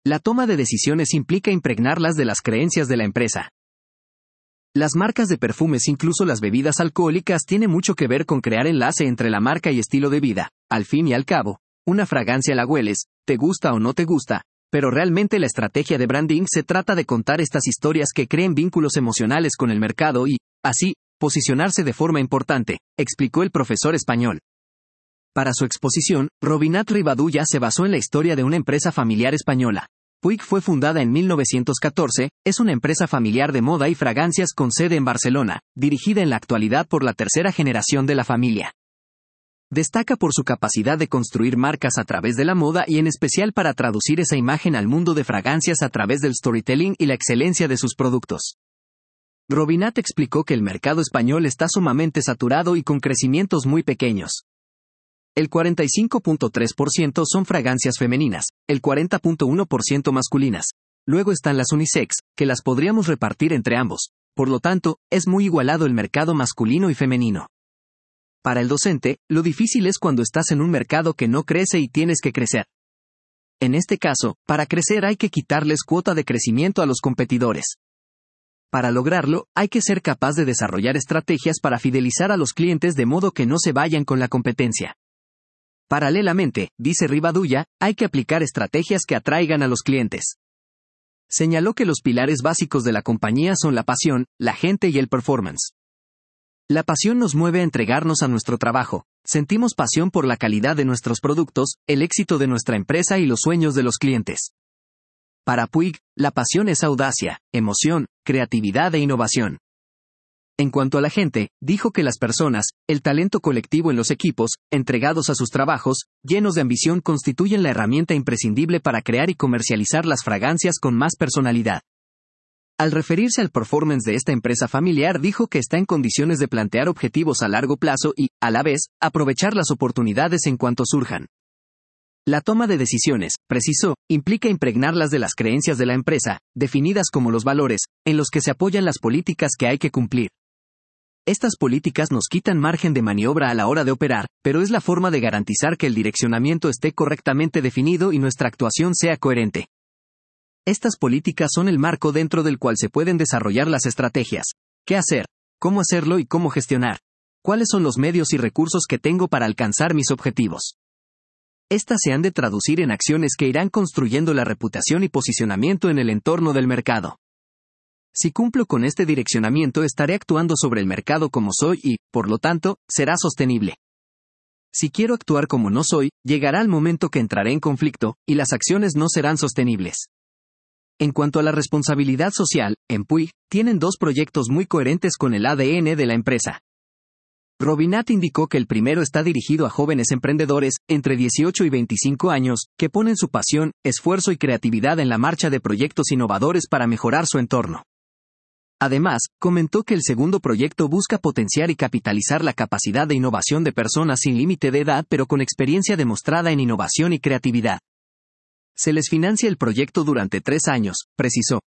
La toma de decisiones implica impregnarlas de las creencias de la empresa. Las marcas de perfumes, incluso las bebidas alcohólicas, tienen mucho que ver con crear enlace entre la marca y estilo de vida. Al fin y al cabo, una fragancia la hueles, te gusta o no te gusta, pero realmente la estrategia de branding se trata de contar estas historias que creen vínculos emocionales con el mercado y, así, posicionarse de forma importante, explicó el profesor español. Para su exposición, Robinat Rivadulla se basó en la historia de una empresa familiar española. Puig fue fundada en 1914, es una empresa familiar de moda y fragancias con sede en Barcelona, dirigida en la actualidad por la tercera generación de la familia. Destaca por su capacidad de construir marcas a través de la moda y en especial para traducir esa imagen al mundo de fragancias a través del storytelling y la excelencia de sus productos. Robinat explicó que el mercado español está sumamente saturado y con crecimientos muy pequeños. El 45.3% son fragancias femeninas, el 40.1% masculinas. Luego están las unisex, que las podríamos repartir entre ambos. Por lo tanto, es muy igualado el mercado masculino y femenino. Para el docente, lo difícil es cuando estás en un mercado que no crece y tienes que crecer. En este caso, para crecer hay que quitarles cuota de crecimiento a los competidores. Para lograrlo, hay que ser capaz de desarrollar estrategias para fidelizar a los clientes de modo que no se vayan con la competencia. Paralelamente, dice Rivadulla, hay que aplicar estrategias que atraigan a los clientes. Señaló que los pilares básicos de la compañía son la pasión, la gente y el performance. La pasión nos mueve a entregarnos a nuestro trabajo, sentimos pasión por la calidad de nuestros productos, el éxito de nuestra empresa y los sueños de los clientes. Para Puig, la pasión es audacia, emoción, creatividad e innovación. En cuanto a la gente, dijo que las personas, el talento colectivo en los equipos, entregados a sus trabajos, llenos de ambición, constituyen la herramienta imprescindible para crear y comercializar las fragancias con más personalidad. Al referirse al performance de esta empresa familiar, dijo que está en condiciones de plantear objetivos a largo plazo y, a la vez, aprovechar las oportunidades en cuanto surjan. La toma de decisiones, precisó, implica impregnarlas de las creencias de la empresa, definidas como los valores, en los que se apoyan las políticas que hay que cumplir. Estas políticas nos quitan margen de maniobra a la hora de operar, pero es la forma de garantizar que el direccionamiento esté correctamente definido y nuestra actuación sea coherente. Estas políticas son el marco dentro del cual se pueden desarrollar las estrategias. ¿Qué hacer? ¿Cómo hacerlo y cómo gestionar? ¿Cuáles son los medios y recursos que tengo para alcanzar mis objetivos? Estas se han de traducir en acciones que irán construyendo la reputación y posicionamiento en el entorno del mercado. Si cumplo con este direccionamiento, estaré actuando sobre el mercado como soy y, por lo tanto, será sostenible. Si quiero actuar como no soy, llegará el momento que entraré en conflicto, y las acciones no serán sostenibles. En cuanto a la responsabilidad social, en Puig, tienen dos proyectos muy coherentes con el ADN de la empresa. Robinat indicó que el primero está dirigido a jóvenes emprendedores, entre 18 y 25 años, que ponen su pasión, esfuerzo y creatividad en la marcha de proyectos innovadores para mejorar su entorno. Además, comentó que el segundo proyecto busca potenciar y capitalizar la capacidad de innovación de personas sin límite de edad pero con experiencia demostrada en innovación y creatividad. Se les financia el proyecto durante 3 años, precisó.